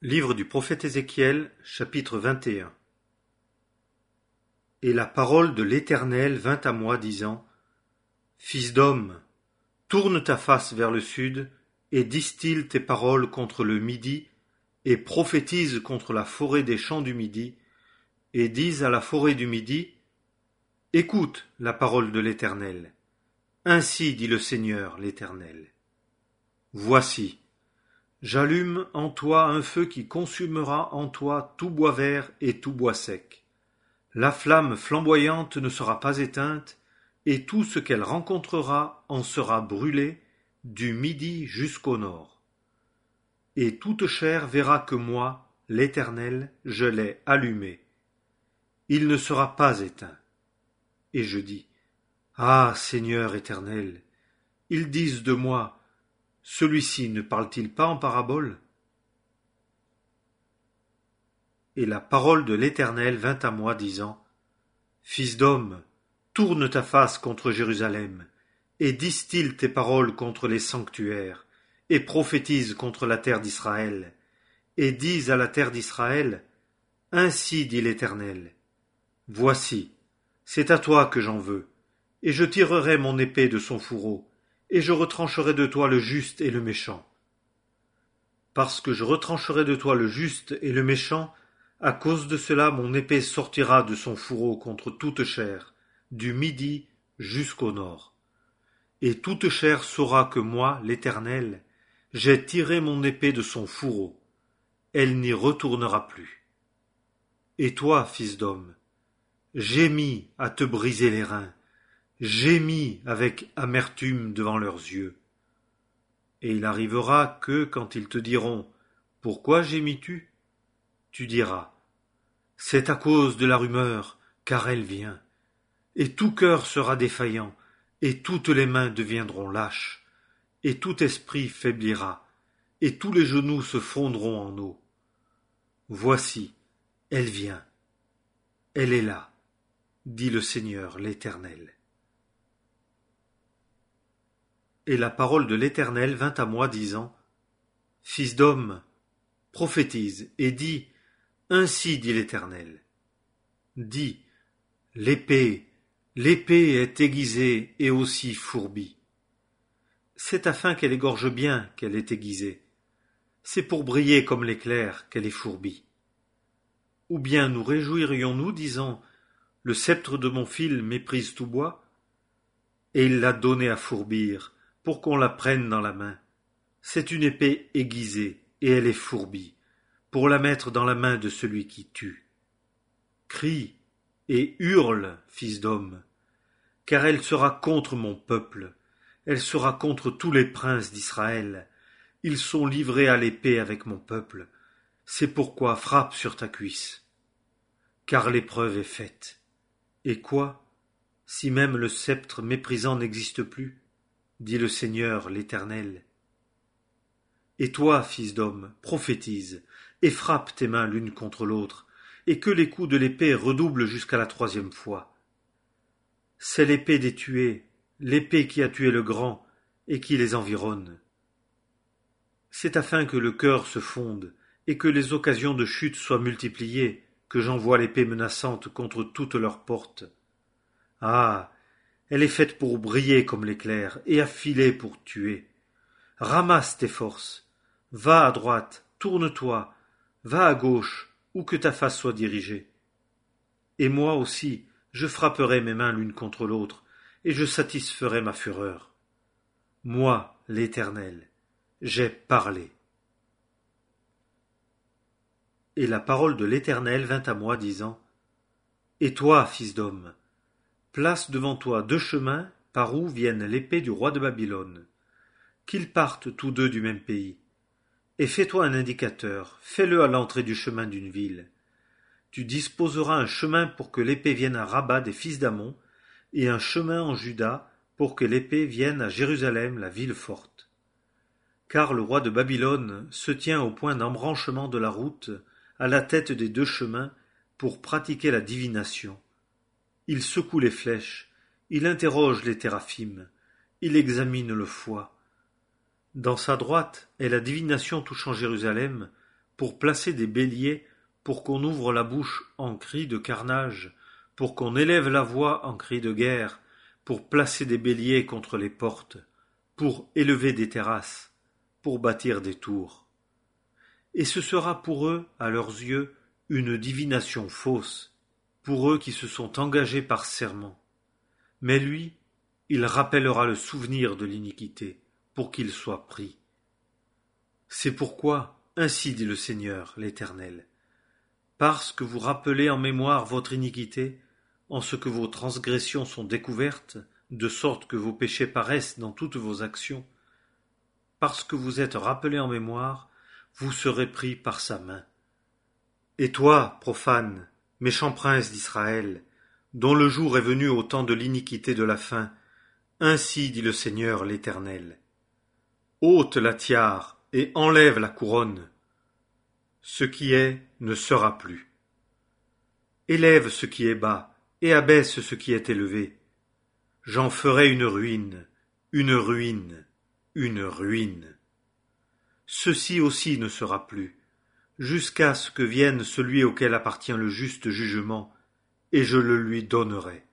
Livre du prophète Ézéchiel, chapitre 21. Et la parole de l'Éternel vint à moi, disant: Fils d'homme, tourne ta face vers le sud, et distille tes paroles contre le Midi, et prophétise contre la forêt des champs du Midi, et dis à la forêt du Midi: Écoute la parole de l'Éternel. Ainsi dit le Seigneur l'Éternel. Voici, j'allume en toi un feu qui consumera en toi tout bois vert et tout bois sec. La flamme flamboyante ne sera pas éteinte, et tout ce qu'elle rencontrera en sera brûlé, du midi jusqu'au nord. Et toute chair verra que moi, l'Éternel, je l'ai allumé. Il ne sera pas éteint. Et je dis: Ah, Seigneur éternel, ils disent de moi: celui-ci ne parle-t-il pas en parabole? Et la parole de l'Éternel vint à moi, disant: Fils d'homme, tourne ta face contre Jérusalem, et distille tes paroles contre les sanctuaires, et prophétise contre la terre d'Israël, et dis à la terre d'Israël: Ainsi dit l'Éternel, voici, c'est à toi que j'en veux, et je tirerai mon épée de son fourreau, et je retrancherai de toi le juste et le méchant. Parce que je retrancherai de toi le juste et le méchant, à cause de cela mon épée sortira de son fourreau contre toute chair, du midi jusqu'au nord. Et toute chair saura que moi, l'Éternel, j'ai tiré mon épée de son fourreau. Elle n'y retournera plus. Et toi, fils d'homme, gémis à te briser les reins, gémis avec amertume devant leurs yeux. Et il arrivera que, quand ils te diront: Pourquoi gémis-tu? Tu diras: C'est à cause de la rumeur, car elle vient. Et tout cœur sera défaillant, et toutes les mains deviendront lâches, et tout esprit faiblira, et tous les genoux se fondront en eau. Voici, elle vient. Elle est là, dit le Seigneur l'Éternel. Et la parole de l'Éternel vint à moi, disant: Fils d'homme, prophétise, et dis: Ainsi dit l'Éternel. Dis: L'épée est aiguisée et aussi fourbie. C'est afin qu'elle égorge bien qu'elle est aiguisée. C'est pour briller comme l'éclair qu'elle est fourbie. Ou bien nous réjouirions-nous, disant: Le sceptre de mon fil méprise tout bois? Et il l'a donnée à fourbir, pour qu'on la prenne dans la main. C'est une épée aiguisée, et elle est fourbie, pour la mettre dans la main de celui qui tue. Crie et hurle, fils d'homme, car elle sera contre mon peuple, elle sera contre tous les princes d'Israël. Ils sont livrés à l'épée avec mon peuple. C'est pourquoi frappe sur ta cuisse. Car l'épreuve est faite. Et quoi, si même le sceptre méprisant n'existe plus? Dit le Seigneur l'Éternel. Et toi, fils d'homme, prophétise, et frappe tes mains l'une contre l'autre, et que les coups de l'épée redoublent jusqu'à la 3e fois. C'est l'épée des tués, l'épée qui a tué le grand, et qui les environne. C'est afin que le cœur se fonde, et que les occasions de chute soient multipliées, que j'envoie l'épée menaçante contre toutes leurs portes. Ah! Elle est faite pour briller comme l'éclair, et affilée pour tuer. Ramasse tes forces. Va à droite, tourne-toi, va à gauche, où que ta face soit dirigée. Et moi aussi, je frapperai mes mains l'une contre l'autre, et je satisferai ma fureur. Moi, l'Éternel, j'ai parlé. Et la parole de l'Éternel vint à moi, disant: Et toi, fils d'homme, place devant toi 2 chemins par où viennent l'épée du roi de Babylone. Qu'ils partent tous 2 du même pays. Et fais-toi un indicateur, fais-le à l'entrée du chemin d'une ville. Tu disposeras un chemin pour que l'épée vienne à Rabat des fils d'Ammon, et un chemin en Juda pour que l'épée vienne à Jérusalem, la ville forte. Car le roi de Babylone se tient au point d'embranchement de la route, à la tête des 2 chemins, pour pratiquer la divination. Il secoue les flèches, il interroge les téraphim, il examine le foie. Dans sa droite est la divination touchant Jérusalem, pour placer des béliers, pour qu'on ouvre la bouche en cri de carnage, pour qu'on élève la voix en cri de guerre, pour placer des béliers contre les portes, pour élever des terrasses, pour bâtir des tours. Et ce sera pour eux, à leurs yeux, une divination fausse, pour eux qui se sont engagés par serment. Mais lui, il rappellera le souvenir de l'iniquité, pour qu'il soit pris. C'est pourquoi, ainsi dit le Seigneur, l'Éternel, parce que vous rappelez en mémoire votre iniquité, en ce que vos transgressions sont découvertes, de sorte que vos péchés paraissent dans toutes vos actions, parce que vous êtes rappelés en mémoire, vous serez pris par sa main. Et toi, profane, méchant prince d'Israël, dont le jour est venu au temps de l'iniquité de la fin, ainsi dit le Seigneur l'Éternel. Ôte la tiare et enlève la couronne. Ce qui est ne sera plus. Élève ce qui est bas et abaisse ce qui est élevé. J'en ferai une ruine, une ruine, une ruine. Ceci aussi ne sera plus, jusqu'à ce que vienne celui auquel appartient le juste jugement, et je le lui donnerai.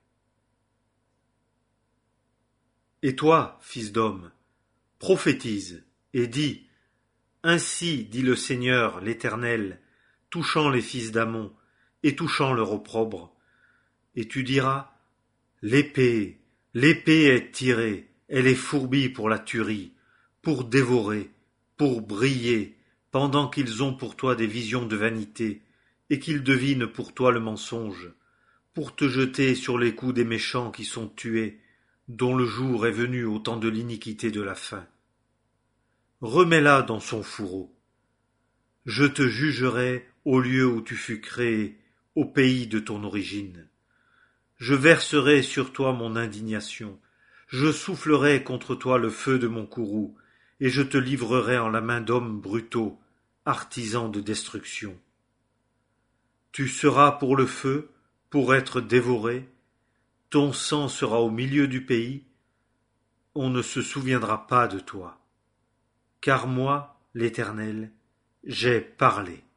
Et toi, fils d'homme, prophétise et dis, ainsi dit le Seigneur l'Éternel, touchant les fils d'Ammon et touchant leur opprobre. Et tu diras, l'épée est tirée, elle est fourbie pour la tuerie, pour dévorer, pour briller, pendant qu'ils ont pour toi des visions de vanité, et qu'ils devinent pour toi le mensonge, pour te jeter sur les coups des méchants qui sont tués, dont le jour est venu au temps de l'iniquité de la fin. Remets-la dans son fourreau. Je te jugerai au lieu où tu fus créé, au pays de ton origine. Je verserai sur toi mon indignation, je soufflerai contre toi le feu de mon courroux, et je te livrerai en la main d'hommes brutaux, artisans de destruction. Tu seras pour le feu, pour être dévoré, ton sang sera au milieu du pays, on ne se souviendra pas de toi. Car moi, l'Éternel, j'ai parlé.